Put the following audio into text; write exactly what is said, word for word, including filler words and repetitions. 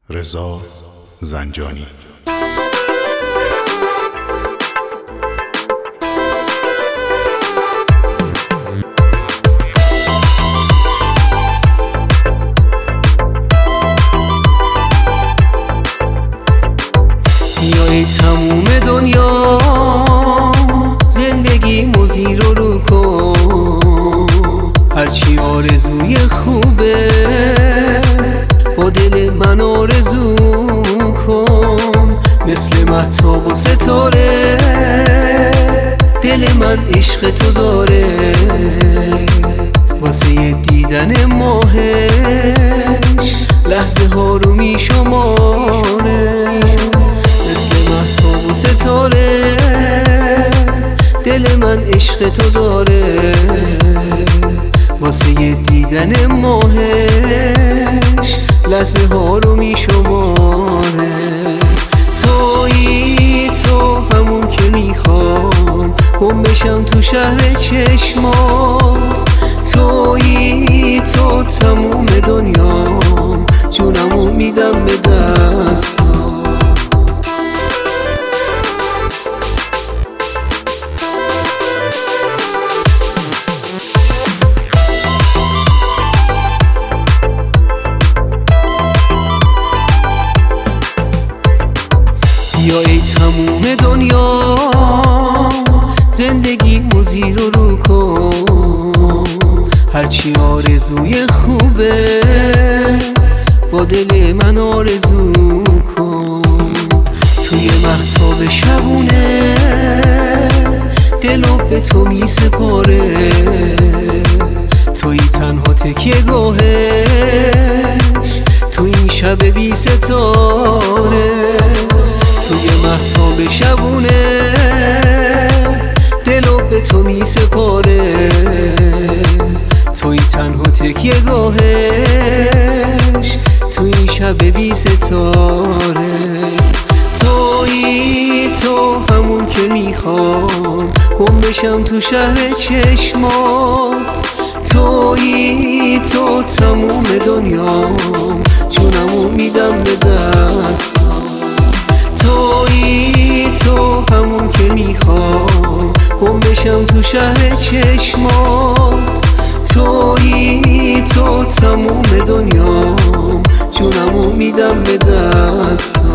رضا زنجانی. بیای تموم دنیا زندگی موزی رو رو کن، هرچی آرزوی خوبه با دل من آرزو کن. مثل مهتاب و ستاره دل من عشق تو داره، واسه دیدن ماهش لحظه ها رو می شماره. مثل مهتاب و ستاره دل من عشق تو داره، واسه دیدن ماهش لحظه ها رو می شماره. تویی تو همون که میخوام گم بشم تو شهر چشمات، تویی تو تموم دنیام جونمو میدم به دست. بیای تموم دنیا زندگی موزی رو رو کن، هرچی آرزوی خوبه با دل من آرزو کن. توی مهتاب شبونه دلو به تو می سپاره، توی تنها تکیه گاهش تو این شب بی ستاره. توی مهتاب شبونه دلو به تو می سپاره، توی تنها تکیه گاهش تو این شب بی ستاره. توی تو همون که میخوام گم بشم تو شهر چشمات، توی تو تموم دنیام جونمو میدم به دست. تویی تو همون که میخوام گم بشم تو شهر چشمات، تویی تو تموم دنیام جونمو میدم به دست.